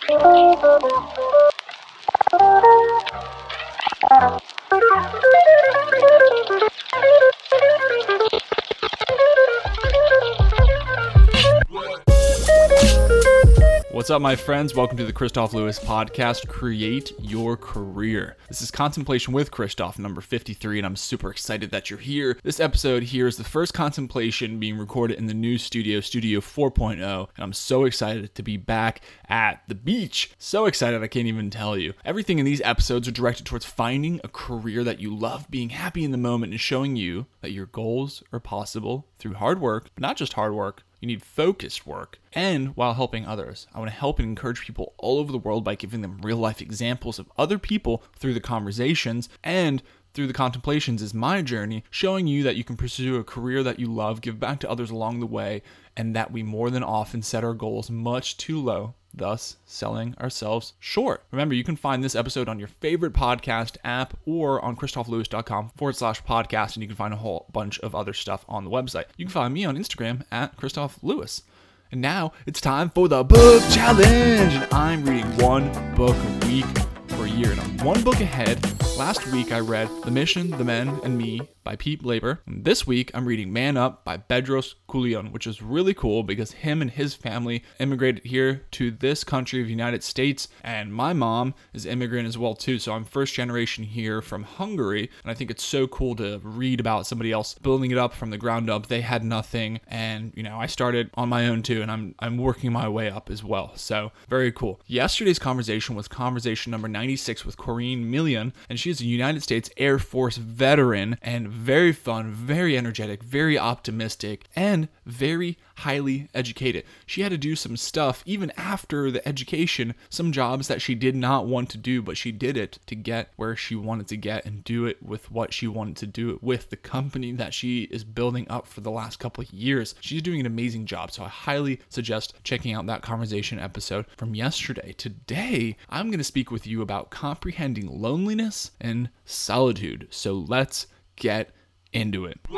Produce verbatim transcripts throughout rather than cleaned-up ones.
What's up, my friends? Welcome to the Christoph Lewis podcast, Create Your Career. This is Contemplation with Christoph, number fifty-three, and I'm super excited that you're here. This episode here is the first contemplation being recorded in the new studio, Studio four point oh, and I'm so excited to be back at the beach. So excited I can't even tell you. Everything in these episodes are directed towards finding a career that you love, being happy in the moment, and showing you that your goals are possible through hard work, but not just hard work. You need focused work, and while helping others. I want to help and encourage people all over the world by giving them real-life examples of other people through the conversations, and through the contemplations is my journey, showing you that you can pursue a career that you love, give back to others along the way, and that we more than often set our goals much too low, thus selling ourselves short. Remember, you can find this episode on your favorite podcast app or on christophlewis.com forward slash podcast, and you can find a whole bunch of other stuff on the website. You can find me on Instagram at Christoph Lewis. And now it's time for the book challenge. And I'm reading one book a week for a year, and I'm one book ahead. Last week I read The Mission, The Men, and Me by Pete Labor. And this week I'm reading Man Up by Bedros Kouilian, which is really cool because him and his family immigrated here to this country of the United States, and my mom is immigrant as well too, so I'm first generation here from Hungary, and I think it's so cool to read about somebody else building it up from the ground up. They had nothing, and you know, I started on my own too, and I'm I'm working my way up as well, so very cool. Yesterday's conversation was conversation number ninety-six with Corinne Millian, and she's a United States Air Force veteran, and very fun, very energetic, very optimistic, and very highly educated. She had to do some stuff even after the education, some jobs that she did not want to do, but she did it to get where she wanted to get and do it with what she wanted to do it with, the company that she is building up for the last couple of years. She's doing an amazing job, so I highly suggest checking out that conversation episode from yesterday. Today, I'm going to speak with you about comprehending loneliness and solitude. So let's get into it.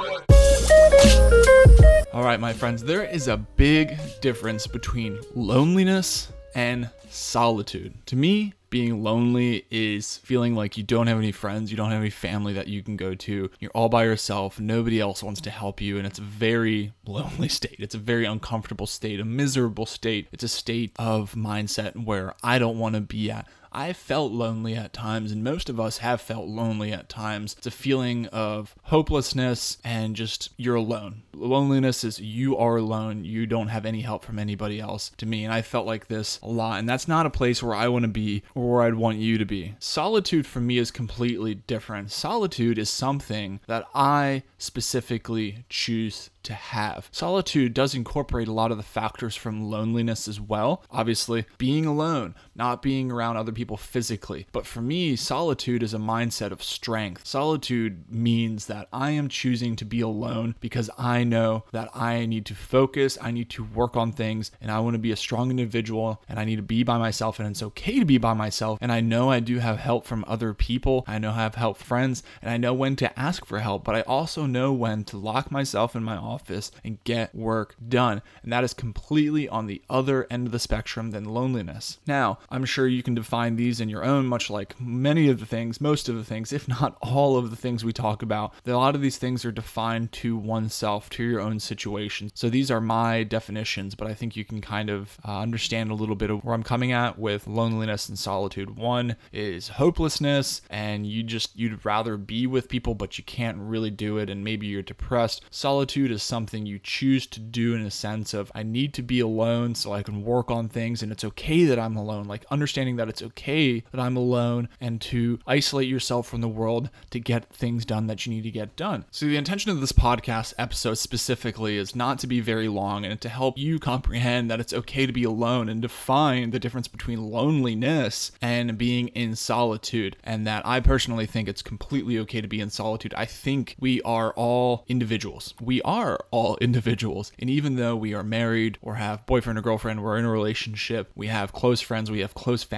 All right, my friends, there is a big difference between loneliness and solitude. To me, being lonely is feeling like you don't have any friends, you don't have any family that you can go to, you're all by yourself, nobody else wants to help you, and it's a very lonely state. It's a very uncomfortable state, a miserable state. It's a state of mindset where I don't want to be at. I felt lonely at times, and most of us have felt lonely at times. It's a feeling of hopelessness and just you're alone. Loneliness is you are alone. You don't have any help from anybody else, to me, and I felt like this a lot, and that's not a place where I want to be or where I'd want you to be. Solitude for me is completely different. Solitude is something that I specifically choose to have. Solitude does incorporate a lot of the factors from loneliness as well. Obviously, being alone, not being around other people physically. But for me, solitude is a mindset of strength. Solitude means that I am choosing to be alone because I know that I need to focus, I need to work on things, and I want to be a strong individual, and I need to be by myself, and it's okay to be by myself. And I know I do have help from other people. I know I have help from friends, and I know when to ask for help, but I also know when to lock myself in my office and get work done. And that is completely on the other end of the spectrum than loneliness. Now, I'm sure you can define these in your own, much like many of the things, most of the things, if not all of the things we talk about. A lot of these things are defined to oneself, to your own situation. So these are my definitions, but I think you can kind of uh, understand a little bit of where I'm coming at with loneliness and solitude. One is hopelessness, and you just, you'd rather be with people, but you can't really do it, and maybe you're depressed. Solitude is something you choose to do in a sense of, I need to be alone so I can work on things, and it's okay that I'm alone. Like understanding that it's okay that I'm alone, and to isolate yourself from the world to get things done that you need to get done. So the intention of this podcast episode specifically is not to be very long, and to help you comprehend that it's okay to be alone and define the difference between loneliness and being in solitude, and that I personally think it's completely okay to be in solitude. I think we are all individuals. We are all individuals, and even though we are married or have boyfriend or girlfriend, we're in a relationship, we have close friends, we have close family,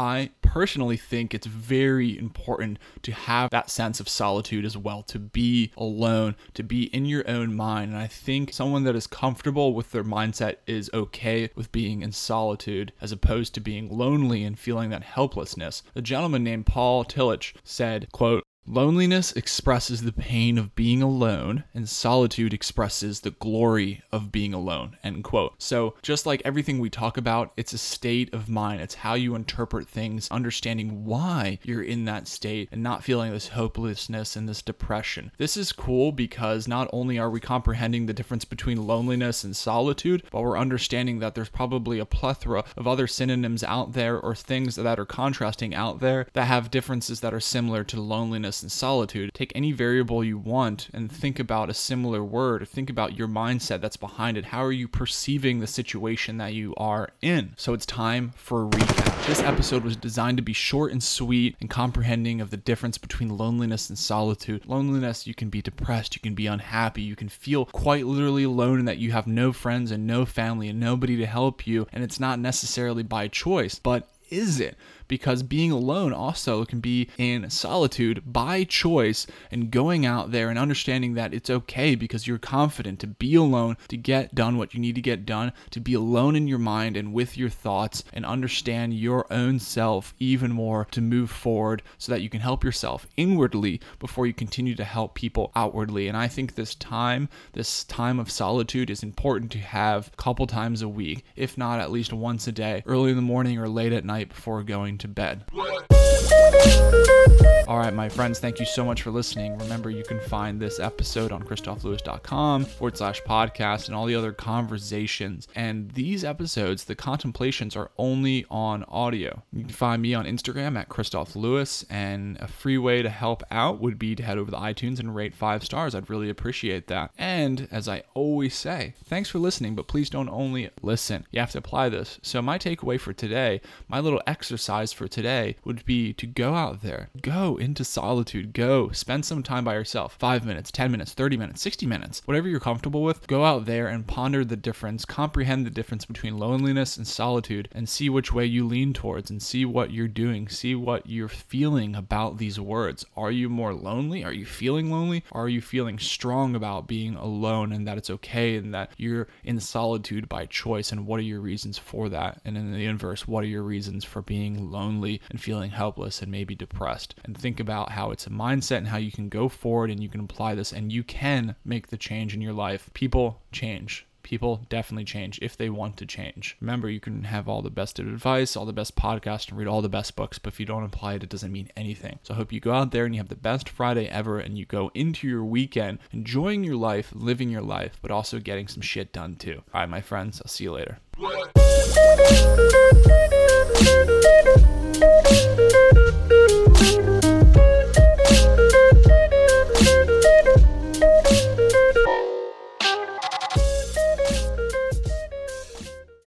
I personally think it's very important to have that sense of solitude as well, to be alone, to be in your own mind. And I think someone that is comfortable with their mindset is okay with being in solitude as opposed to being lonely and feeling that helplessness. A gentleman named Paul Tillich said, quote, "Loneliness expresses the pain of being alone, and solitude expresses the glory of being alone," end quote. So just like everything we talk about, it's a state of mind. It's how you interpret things, understanding why you're in that state and not feeling this hopelessness and this depression. This is cool because not only are we comprehending the difference between loneliness and solitude, but we're understanding that there's probably a plethora of other synonyms out there or things that are contrasting out there that have differences that are similar to loneliness and solitude. Take any variable you want and think about a similar word, or think about your mindset that's behind it. How are you perceiving the situation that you are in? So it's time for a recap. This episode was designed to be short and sweet and comprehending of the difference between loneliness and solitude. Loneliness, you can be depressed, you can be unhappy, you can feel quite literally alone in that you have no friends and no family and nobody to help you, and it's not necessarily by choice, but is it? Because being alone also can be in solitude by choice, and going out there and understanding that it's okay because you're confident to be alone, to get done what you need to get done, to be alone in your mind and with your thoughts, and understand your own self even more to move forward so that you can help yourself inwardly before you continue to help people outwardly. And I think this time, this time of solitude is important to have a couple times a week, if not at least once a day, early in the morning or late at night before going to bed. All right, my friends, thank you so much for listening. Remember, you can find this episode on christophlewis.com forward slash podcast and all the other conversations. And these episodes, the contemplations, are only on audio. You can find me on Instagram at Christoph Lewis, and a free way to help out would be to head over to iTunes and rate five stars. I'd really appreciate that. And as I always say, thanks for listening, but please don't only listen. You have to apply this. So my takeaway for today, my little exercise for today would be to go out there, go into solitude, go spend some time by yourself, five minutes, ten minutes, thirty minutes, sixty minutes, whatever you're comfortable with. Go out there and ponder the difference, comprehend the difference between loneliness and solitude, and see which way you lean towards, and see what you're doing, see what you're feeling about these words. Are you more lonely? Are you feeling lonely? Or are you feeling strong about being alone and that it's okay and that you're in solitude by choice? And what are your reasons for that? And in the inverse, what are your reasons for being lonely and feeling helpless and maybe depressed? And think about how it's a mindset and how you can go forward and you can apply this and you can make the change in your life. People change. People definitely change if they want to change. Remember, you can have all the best advice, all the best podcasts, and read all the best books, but if you don't apply it, it doesn't mean anything. So I hope you go out there and you have the best Friday ever, and you go into your weekend enjoying your life, living your life, but also getting some shit done too. All right, my friends, I'll see you later.